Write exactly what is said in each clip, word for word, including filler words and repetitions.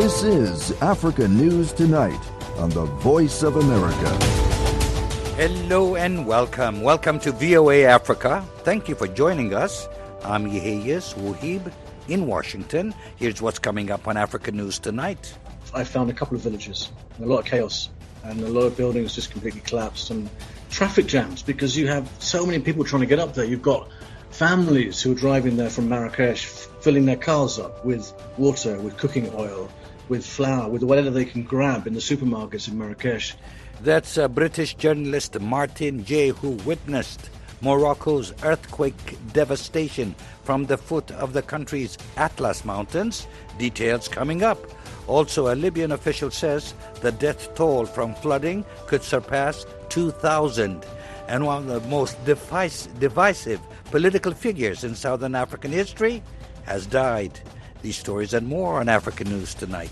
This is Africa News Tonight on the Voice of America. Hello and welcome. Welcome to V O A Africa. Thank you for joining us. I'm Yeheyes Wuhib in Washington. Here's what's coming up on Africa News Tonight. I found a couple of villages, a lot of chaos, and a lot of buildings just completely collapsed, and traffic jams because you have so many people trying to get up there. You've got families who are driving there from Marrakesh, f- filling their cars up with water, with cooking oil, with flour, with whatever they can grab in the supermarkets in Marrakesh. That's uh, British journalist Martin Jay, who witnessed Morocco's earthquake devastation from the foot of the country's Atlas Mountains. Details coming up. Also, a Libyan official says the death toll from flooding could surpass two thousand. And one of the most device, divisive political figures in Southern African history has died. These stories and more on African News Tonight.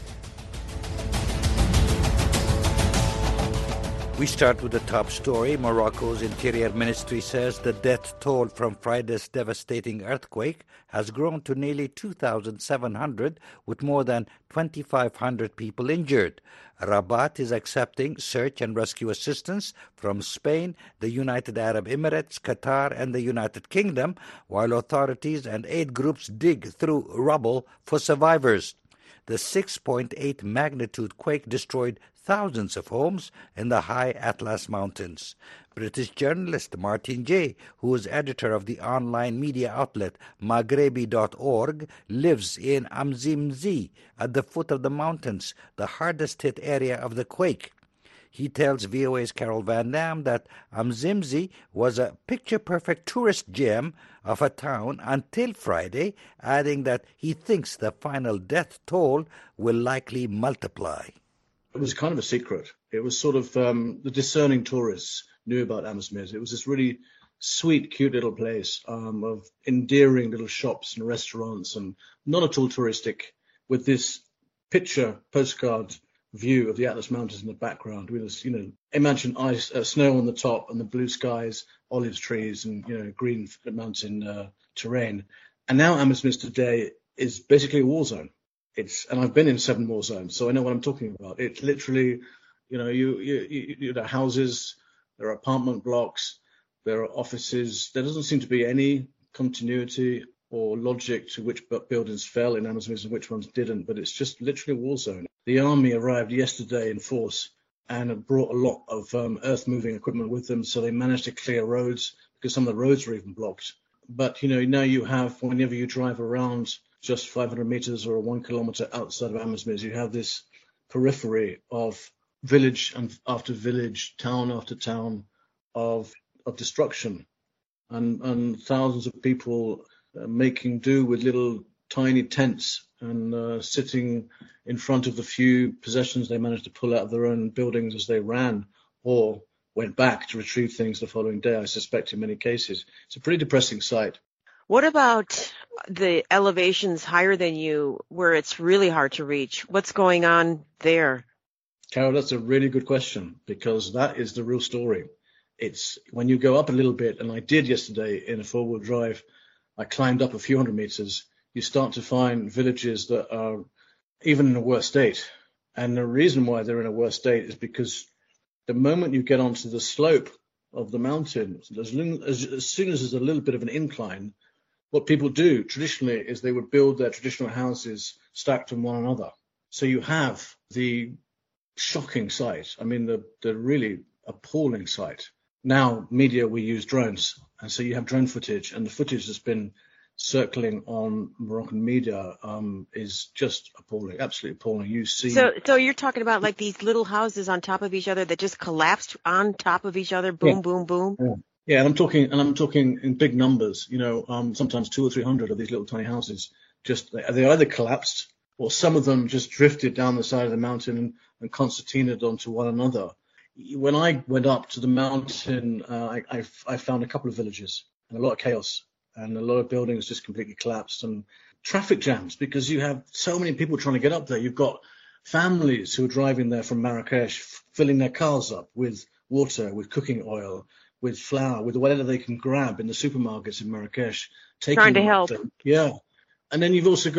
We start with the top story. Morocco's Interior Ministry says the death toll from Friday's devastating earthquake has grown to nearly two thousand seven hundred, with more than twenty-five hundred people injured. Rabat is accepting search and rescue assistance from Spain, the United Arab Emirates, Qatar, and the United Kingdom, while authorities and aid groups dig through rubble for survivors. The six point eight magnitude quake destroyed thousands of homes in the high Atlas Mountains. British journalist Martin Jay, who is editor of the online media outlet Maghrebi dot org, lives in Amzimzi at the foot of the mountains, the hardest-hit area of the quake. He tells V O A's Carol Van Dam that Amzimzi was a picture-perfect tourist gem of a town until Friday, adding that he thinks the final death toll will likely multiply. It was kind of a secret. It was sort of um, the discerning tourists knew about Amzimzi. It was this really sweet, cute little place um, of endearing little shops and restaurants, and not at all touristic, with this picture postcard view of the Atlas Mountains in the background. With this, you know, imagine ice, uh, snow on the top, and the blue skies, olive trees, and you know, green mountain uh, terrain. And now Amzimzi today is basically a war zone. It's and I've been in seven war zones, so I know what I'm talking about. It's literally, you know, you you you, you know, houses, there are apartment blocks, there are offices. There doesn't seem to be any continuity or logic to which buildings fell in Amzimzi and which ones didn't, but it's just literally a war zone. The army arrived yesterday in force and had brought a lot of um, earth-moving equipment with them, so they managed to clear roads because some of the roads were even blocked. But, you know, now you have, whenever you drive around just five hundred meters or one kilometer outside of Amzimzi, you have this periphery of village and after village, town after town of of destruction, and, and thousands of people uh, making do with little tiny tents and uh, sitting in front of the few possessions they managed to pull out of their own buildings as they ran or went back to retrieve things the following day, I suspect in many cases. It's a pretty depressing sight. What about the elevations higher than you where it's really hard to reach? What's going on there? Carol, that's a really good question, because that is the real story. It's when you go up a little bit, and I did yesterday in a four-wheel drive, I climbed up a few hundred meters, you start to find villages that are even in a worse state. And the reason why they're in a worse state is because the moment you get onto the slope of the mountain, as, as, as soon as there's a little bit of an incline, what people do traditionally is they would build their traditional houses stacked on one another. So you have the shocking sight. I mean, the, the really appalling sight. Now, media, we use drones. And so you have drone footage, and the footage that's been circling on Moroccan media um, is just appalling, absolutely appalling. You see. So, so you're talking about like these little houses on top of each other that just collapsed on top of each other, boom, yeah. boom, boom. Yeah. Yeah, and I'm talking, and I'm talking in big numbers. You know, um, sometimes two or three hundred of these little tiny houses just they, they either collapsed, or some of them just drifted down the side of the mountain and, and concertinaed onto one another. When I went up to the mountain, uh, I, I, I found a couple of villages and a lot of chaos, and a lot of buildings just completely collapsed, and traffic jams because you have so many people trying to get up there. You've got families who are driving there from Marrakesh, f- filling their cars up with water, with cooking oil, with flour, with whatever they can grab in the supermarkets in Marrakesh. Taking Trying to help. Them. Yeah. And then you've also got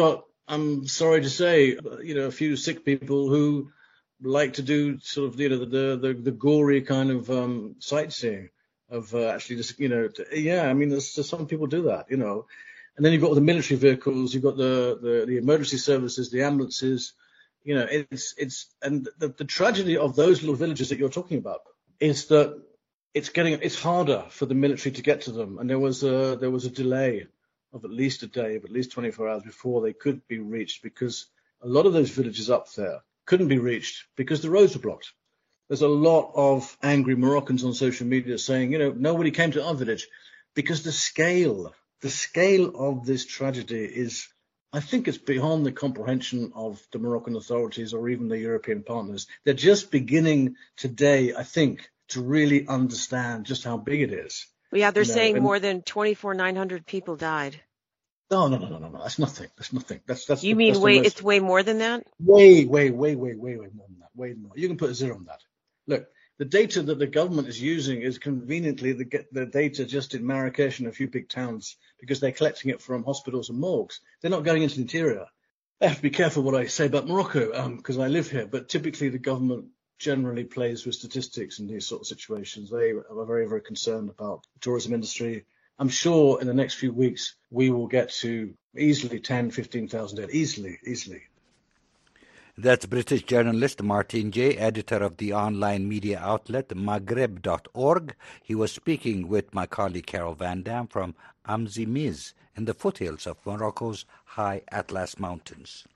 I'm sorry to say, you know, a few sick people who like to do sort of, you know, the the, the gory kind of um, sightseeing of uh, actually just, you know, to, yeah, I mean, there's, there's some people do that, you know. And then you've got all the military vehicles, you've got the, the, the emergency services, the ambulances, you know, it's, it's, and the, the tragedy of those little villages that you're talking about is that it's getting, it's harder for the military to get to them. And there was a, there was a delay of at least a day, of at least twenty-four hours before they could be reached, because a lot of those villages up there couldn't be reached because the roads were blocked. There's a lot of angry Moroccans on social media saying, you know, nobody came to our village because the scale, the scale of this tragedy is, I think it's beyond the comprehension of the Moroccan authorities or even the European partners. They're just beginning today, I think, to really understand just how big it is. Yeah, they're you know, saying and, more than twenty-four thousand nine hundred people died. No, no, no, no, no, no. That's nothing. That's nothing. That's that's. You the, mean that's way? most, It's way more than that? Way, way, way, way, way, way more than that. Way more. You can put a zero on that. Look, the data that the government is using is conveniently the the data just in Marrakesh and a few big towns, because they're collecting it from hospitals and morgues. They're not going into the interior. I have to be careful what I say about Morocco because um, I live here. But typically, the government generally plays with statistics in these sort of situations. They are very, very concerned about the tourism industry. I'm sure in the next few weeks we will get to easily ten, fifteen thousand dead. Easily, easily. That's British journalist Martin Jay, editor of the online media outlet Maghreb dot org. He was speaking with my colleague Carol Van Dam from Amzimiz in the foothills of Morocco's high Atlas Mountains.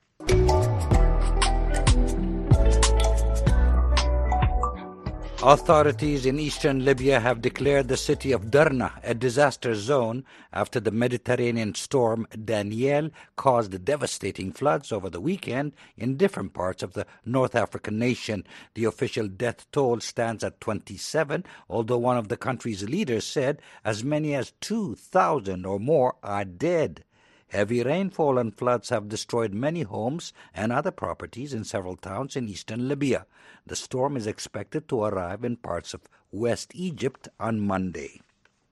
Authorities in eastern Libya have declared the city of Derna a disaster zone after the Mediterranean storm Danielle caused devastating floods over the weekend in different parts of the North African nation. The official death toll stands at twenty-seven, although one of the country's leaders said as many as two thousand or more are dead. Heavy rainfall and floods have destroyed many homes and other properties in several towns in eastern Libya. The storm is expected to arrive in parts of West Egypt on Monday.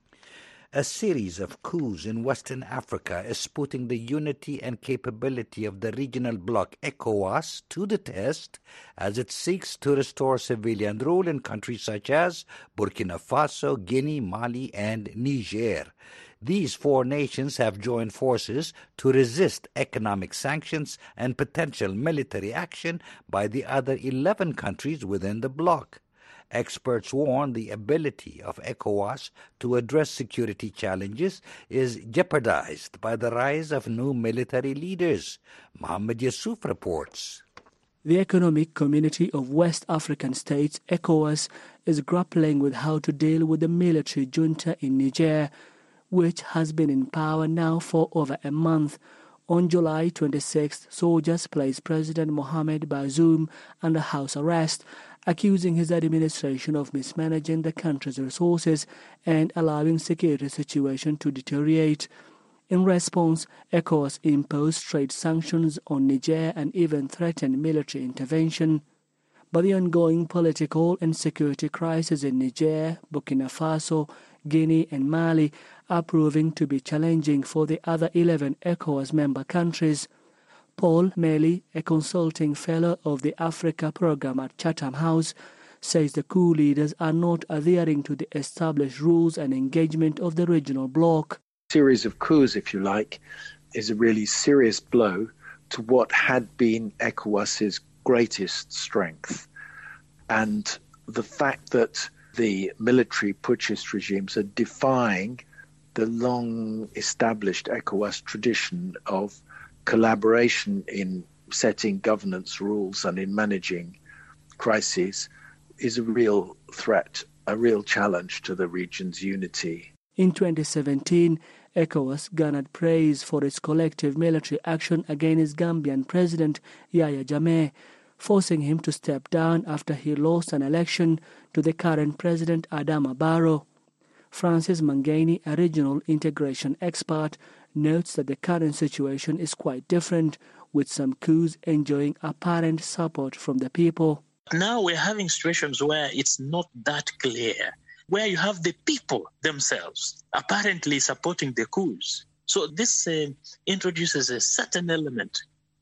A series of coups in Western Africa is putting the unity and capability of the regional bloc ECOWAS to the test as it seeks to restore civilian rule in countries such as Burkina Faso, Guinea, Mali, and Niger. These four nations have joined forces to resist economic sanctions and potential military action by the other eleven countries within the bloc. Experts warn the ability of ECOWAS to address security challenges is jeopardized by the rise of new military leaders. Mohammed Yusuf reports. The Economic Community of West African States, ECOWAS, is grappling with how to deal with the military junta in Niger, which has been in power now for over a month. On July twenty-sixth, soldiers placed President Mohamed Bazoum under house arrest, accusing his administration of mismanaging the country's resources and allowing security situation to deteriorate. In response, ECOWAS imposed trade sanctions on Niger and even threatened military intervention. But the ongoing political and security crisis in Niger, Burkina Faso, Guinea and Mali are proving to be challenging for the other eleven ECOWAS member countries. Paul Meli, a consulting fellow of the Africa program at Chatham House, says the coup leaders are not adhering to the established rules and engagement of the regional bloc. A series of coups, if you like, is a really serious blow to what had been ECOWAS's greatest strength. And the fact that the military putschist regimes are defying the long-established ECOWAS tradition of collaboration in setting governance rules and in managing crises is a real threat, a real challenge to the region's unity. In twenty seventeen, ECOWAS garnered praise for its collective military action against Gambian President Yahya Jammeh, forcing him to step down after he lost an election to the current president Adama Barrow. Francis Mangani, a regional integration expert, notes that the current situation is quite different, with some coups enjoying apparent support from the people. Now we're having situations where it's not that clear, where you have the people themselves apparently supporting the coups. So this uh, introduces a certain element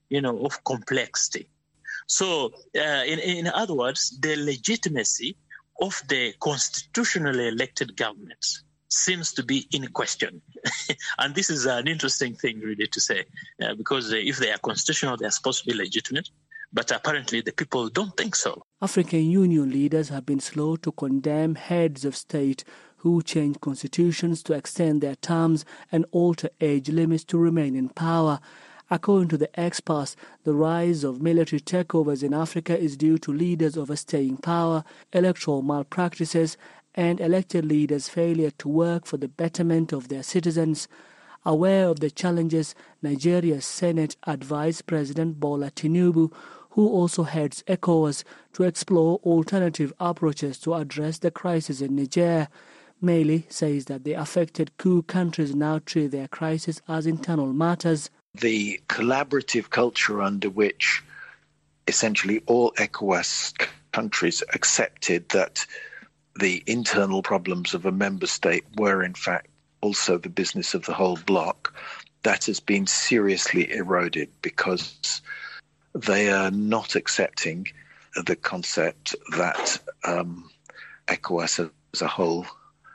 you know, of complexity. So, uh, in, in other words, the legitimacy of the constitutionally elected governments seems to be in question. And this is an interesting thing really to say, uh, because if they are constitutional, they are supposed to be legitimate. But apparently the people don't think so. African Union leaders have been slow to condemn heads of state who change constitutions to extend their terms and alter age limits to remain in power. According to the experts, the rise of military takeovers in Africa is due to leaders overstaying power, electoral malpractices, and elected leaders' failure to work for the betterment of their citizens. Aware of the challenges, Nigeria's Senate advised President Bola Tinubu, who also heads ECOWAS, to explore alternative approaches to address the crisis in Niger. Mali says that the affected coup countries now treat their crisis as internal matters. The collaborative culture under which essentially all ECOWAS countries accepted that the internal problems of a member state were in fact also the business of the whole bloc, that has been seriously eroded because they are not accepting the concept that um, ECOWAS as a whole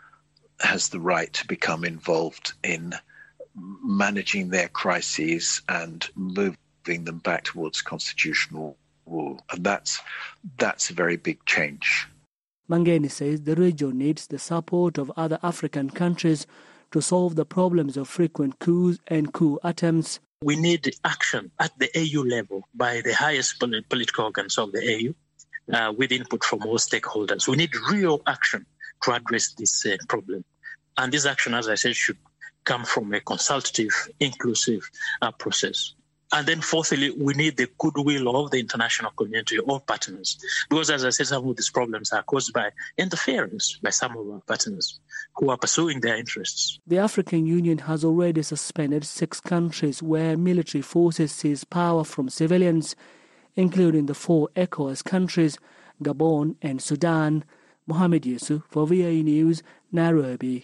has the right to become involved in managing their crises and moving them back towards constitutional rule. And that's that's a very big change. Mangeni says the region needs the support of other African countries to solve the problems of frequent coups and coup attempts. We need action at the A U level by the highest political organs of the A U uh, with input from all stakeholders. We need real action to address this uh, problem. And this action, as I said, should come from a consultative, inclusive uh, process. And then fourthly, we need the goodwill of the international community, all partners. Because as I said, some of these problems are caused by interference by some of our partners who are pursuing their interests. The African Union has already suspended six countries where military forces seize power from civilians, including the four ECOWAS countries, Gabon and Sudan. Mohamed Yusuf for V A News, Nairobi.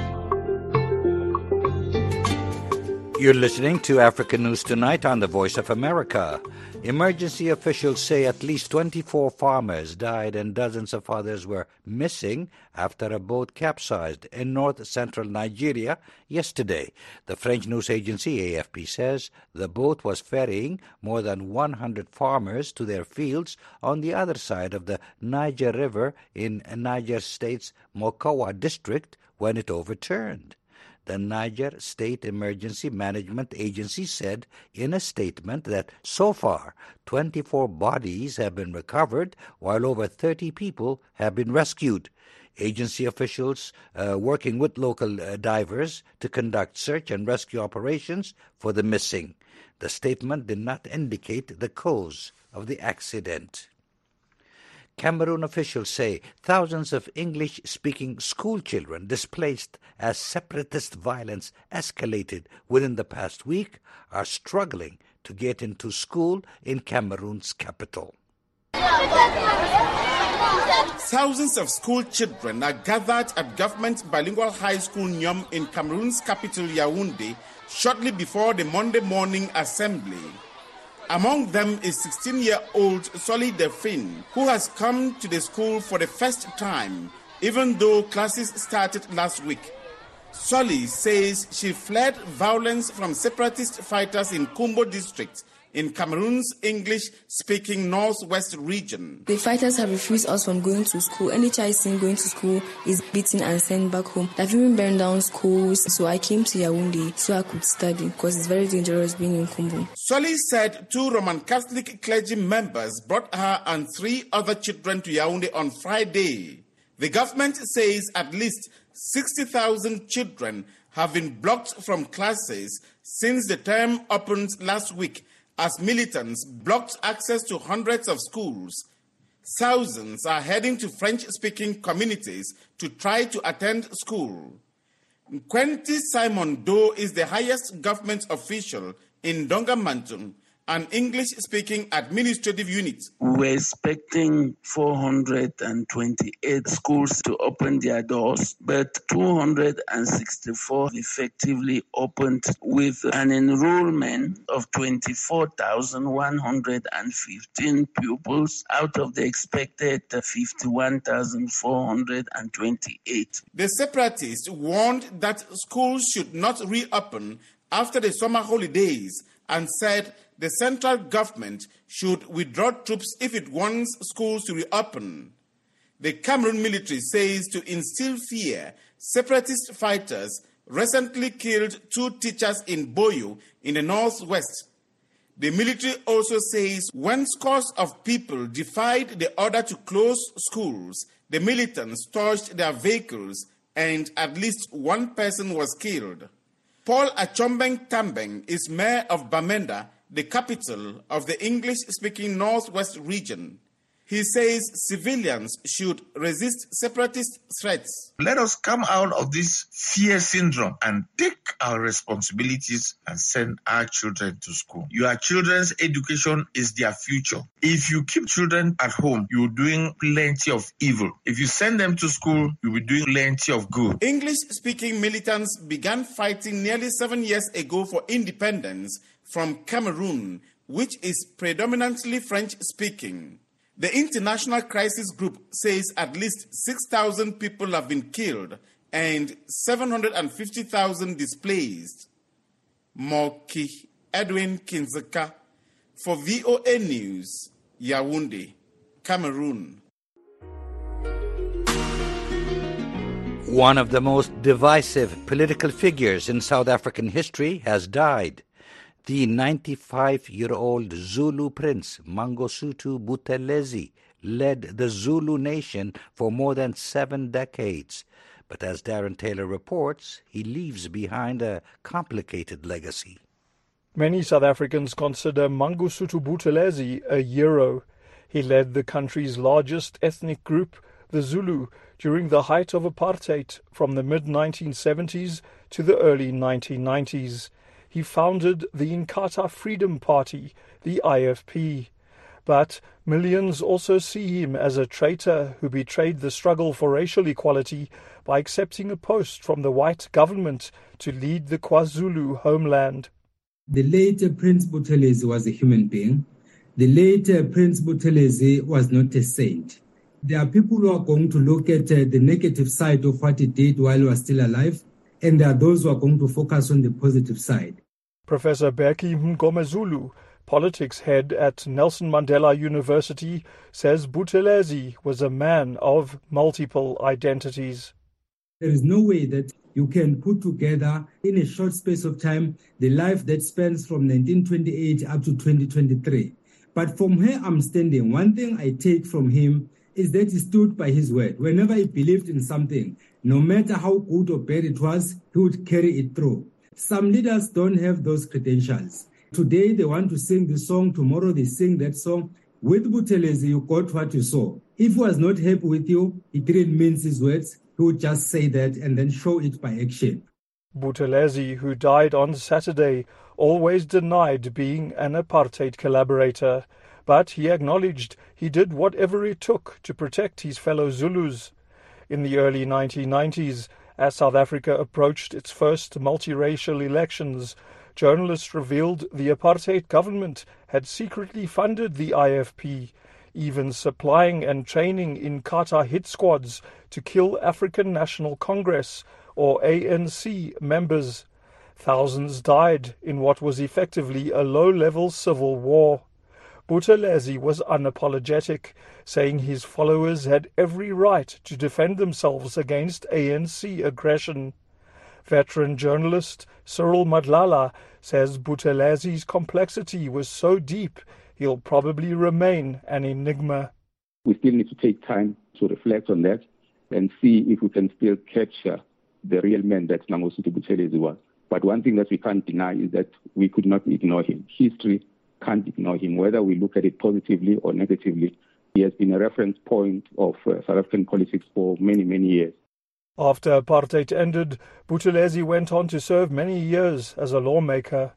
You're listening to African News Tonight on the Voice of America. Emergency officials say at least twenty-four farmers died and dozens of others were missing after a boat capsized in north-central Nigeria yesterday. The French news agency A F P says the boat was ferrying more than one hundred farmers to their fields on the other side of the Niger River in Niger State's Mokawa district when it overturned. The Niger State Emergency Management Agency said in a statement that so far twenty-four bodies have been recovered while over thirty people have been rescued. Agency officials uh, working with local uh, divers to conduct search and rescue operations for the missing. The statement did not indicate the cause of the accident. Cameroon officials say thousands of English-speaking school children displaced as separatist violence escalated within the past week are struggling to get into school in Cameroon's capital. Thousands of school children are gathered at Government Bilingual High School Nyom in Cameroon's capital Yaoundé shortly before the Monday morning assembly. Among them is sixteen-year-old Soli Defin, who has come to the school for the first time, even though classes started last week. Soli says she fled violence from separatist fighters in Kumbo district in Cameroon's English-speaking northwest region. The fighters have refused us from going to school. Any child seen going to school is beaten and sent back home. They've even burned down schools, so I came to Yaoundé so I could study because it's very dangerous being in Kumbo. Soli said two Roman Catholic clergy members brought her and three other children to Yaoundé on Friday. The government says at least sixty thousand children have been blocked from classes since the term opened last week, as militants blocked access to hundreds of schools. Thousands are heading to French-speaking communities to try to attend school. Quentin Simon Doe is the highest government official in Dongamantum, an English-speaking administrative unit. We were expecting four hundred twenty-eight schools to open their doors, but two hundred sixty-four effectively opened with an enrollment of twenty-four thousand one hundred fifteen pupils out of the expected fifty-one thousand four hundred twenty-eight. The separatists warned that schools should not reopen after the summer holidays and said the central government should withdraw troops if it wants schools to reopen. The Cameroon military says to instill fear, separatist fighters recently killed two teachers in Boyo in the northwest. The military also says when scores of people defied the order to close schools, the militants torched their vehicles and at least one person was killed. Paul Achombeng Tambeng is mayor of Bamenda, the capital of the English-speaking Northwest region. He says civilians should resist separatist threats. Let us come out of this fear syndrome and take our responsibilities and send our children to school. Your children's education is their future. If you keep children at home, you're doing plenty of evil. If you send them to school, you'll be doing plenty of good. English-speaking militants began fighting nearly seven years ago for independence from Cameroon, which is predominantly French-speaking. The International Crisis Group says at least six thousand people have been killed and seven hundred fifty thousand displaced. Moki Edwin Kinzeka for V O A News, Yaoundé, Cameroon. One of the most divisive political figures in South African history has died. The ninety-five-year-old Zulu prince, Mangosuthu Buthelezi, led the Zulu nation for more than seven decades. But as Darren Taylor reports, he leaves behind a complicated legacy. Many South Africans consider Mangosuthu Buthelezi a hero. He led the country's largest ethnic group, the Zulu, during the height of apartheid from the mid nineteen seventies to the early nineteen nineties. He founded the Inkatha Freedom Party, the I F P. But millions also see him as a traitor who betrayed the struggle for racial equality by accepting a post from the white government to lead the KwaZulu homeland. The late Prince Buthelezi was a human being. The late Prince Buthelezi was not a saint. There are people who are going to look at uh, the negative side of what he did while he was still alive, and there are those who are going to focus on the positive side. Professor Bheki Mngomezulu, politics head at Nelson Mandela University, says Buthelezi was a man of multiple identities. There is no way that you can put together in a short space of time the life that spans from nineteen twenty-eight up to twenty twenty-three. But from where I'm standing, one thing I take from him is that he stood by his word. Whenever he believed in something, no matter how good or bad it was, he would carry it through. Some leaders don't have those credentials. Today they want to sing the song, tomorrow they sing that song. With Buthelezi, you got what you saw. If he was not happy with you, he didn't mince his words. He would just say that and then show it by action. Buthelezi, who died on Saturday, always denied being an apartheid collaborator, but he acknowledged he did whatever it took to protect his fellow Zulus. In the early nineteen nineties, as South Africa approached its first multiracial elections, journalists revealed the apartheid government had secretly funded the I F P, even supplying and training Inkatha hit squads to kill African National Congress, or A N C, members. Thousands died in what was effectively a low-level civil war. Buthelezi was unapologetic, saying his followers had every right to defend themselves against A N C aggression. Veteran journalist Cyril Madlala says Buthelezi's complexity was so deep he'll probably remain an enigma. We still need to take time to reflect on that and see if we can still capture the real man that Mangosuthu Buthelezi was. But one thing that we can't deny is that we could not ignore him. History can't ignore him, whether we look at it positively or negatively. He has been a reference point of uh, South African politics for many, many years. After apartheid ended, Buthelezi went on to serve many years as a lawmaker.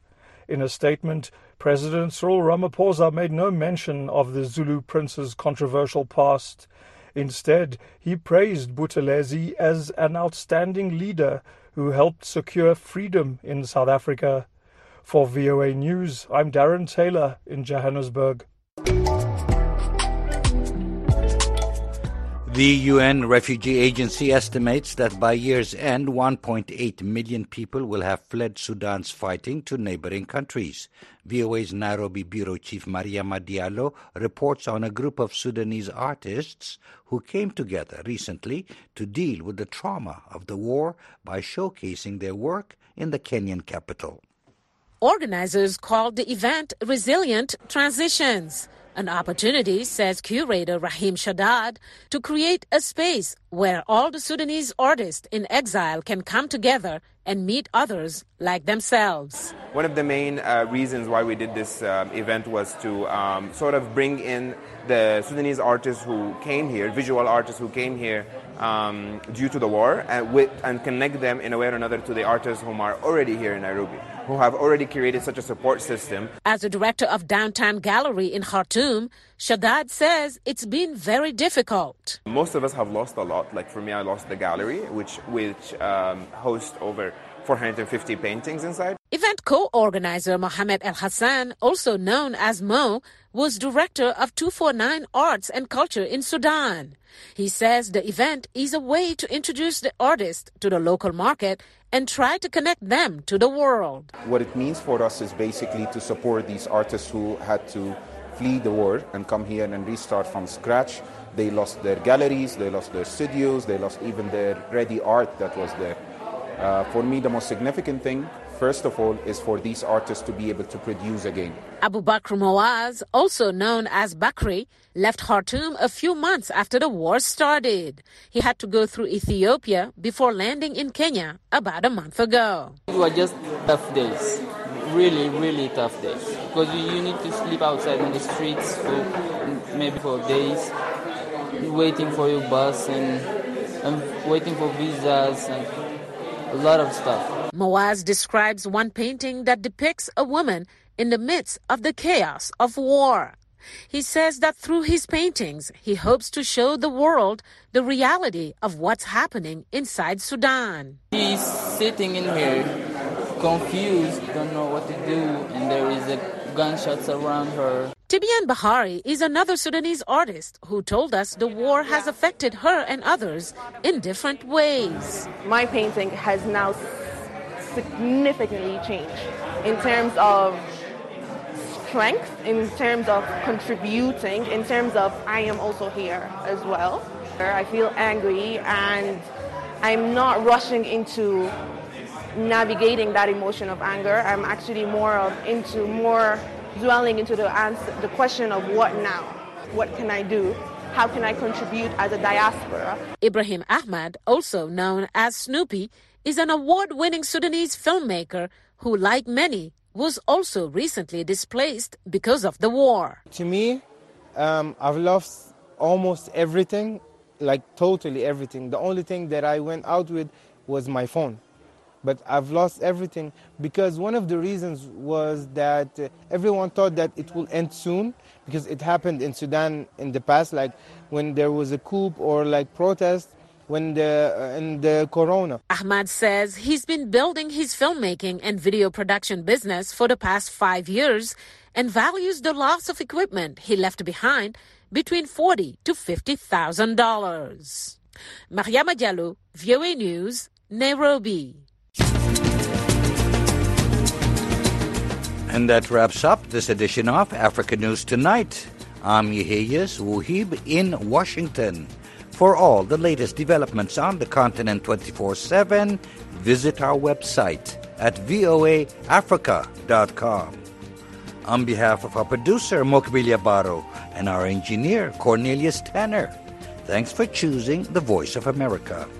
In a statement, President Cyril Ramaphosa made no mention of the Zulu prince's controversial past. Instead, he praised Buthelezi as an outstanding leader who helped secure freedom in South Africa. For V O A News, I'm Darren Taylor in Johannesburg. The U N Refugee Agency estimates that by year's end, one point eight million people will have fled Sudan's fighting to neighboring countries. V O A's Nairobi Bureau Chief Mariama Diallo reports on a group of Sudanese artists who came together recently to deal with the trauma of the war by showcasing their work in the Kenyan capital. Organizers called the event Resilient Transitions, an opportunity, says curator Rahim Shaddad, to create a space where all the Sudanese artists in exile can come together and meet others like themselves. One of the main uh, reasons why we did this uh, event was to um, sort of bring in the Sudanese artists who came here, visual artists who came here um, due to the war, and, with, and connect them in a way or another to the artists whom are already here in Nairobi, who have already created such a support system. As the director of Downtown Gallery in Khartoum, Shaddad says it's been very difficult. Most of us have lost a lot. Like for me, I lost the gallery, which, which um, hosts over four hundred fifty paintings inside. Event co-organizer Mohamed El Hassan, also known as Mo, was director of two forty-nine Arts and Culture in Sudan. He says the event is a way to introduce the artists to the local market and try to connect them to the world. What it means for us is basically to support these artists who had to flee the war and come here and restart from scratch. They lost their galleries, they lost their studios, they lost even their ready art that was there. Uh, for me, the most significant thing, first of all, is for these artists to be able to produce again. Abu Bakr Moaz, also known as Bakri, left Khartoum a few months after the war started. He had to go through Ethiopia before landing in Kenya about a month ago. It was just tough days, really, really tough days, because you need to sleep outside in the streets for maybe for days, waiting for your bus and, and waiting for visas and a lot of stuff. Moaz describes one painting that depicts a woman in the midst of the chaos of war. He says that through his paintings, he hopes to show the world the reality of what's happening inside Sudan. She's sitting in here, confused, don't know what to do, and there is a gunshots around her. Tibian Bahari is another Sudanese artist who told us the war has affected her and others in different ways. My painting has now significantly changed in terms of strength, in terms of contributing, in terms of I am also here as well. I feel angry and I'm not rushing into navigating that emotion of anger. I'm actually more of into more dwelling into the answer, the question of what now? What can I do? How can I contribute as a diaspora? Ibrahim Ahmad, also known as Snoopy, is an award-winning Sudanese filmmaker who, like many, was also recently displaced because of the war. To me, um, I've lost almost everything, like totally everything. The only thing that I went out with was my phone. But I've lost everything because one of the reasons was that uh, everyone thought that it will end soon because it happened in Sudan in the past, like when there was a coup or like protest when the uh, in the corona. Ahmad says he's been building his filmmaking and video production business for the past five years and values the loss of equipment he left behind between forty to fifty thousand dollars. Mariama Diallo, V O A News, Nairobi. And that wraps up this edition of Africa News Tonight. I'm Yeheyes Wuhib in Washington. For all the latest developments on the continent twenty-four seven, visit our website at voa africa dot com. On behalf of our producer, Mokbilia Baro, and our engineer, Cornelius Tanner, thanks for choosing the Voice of America.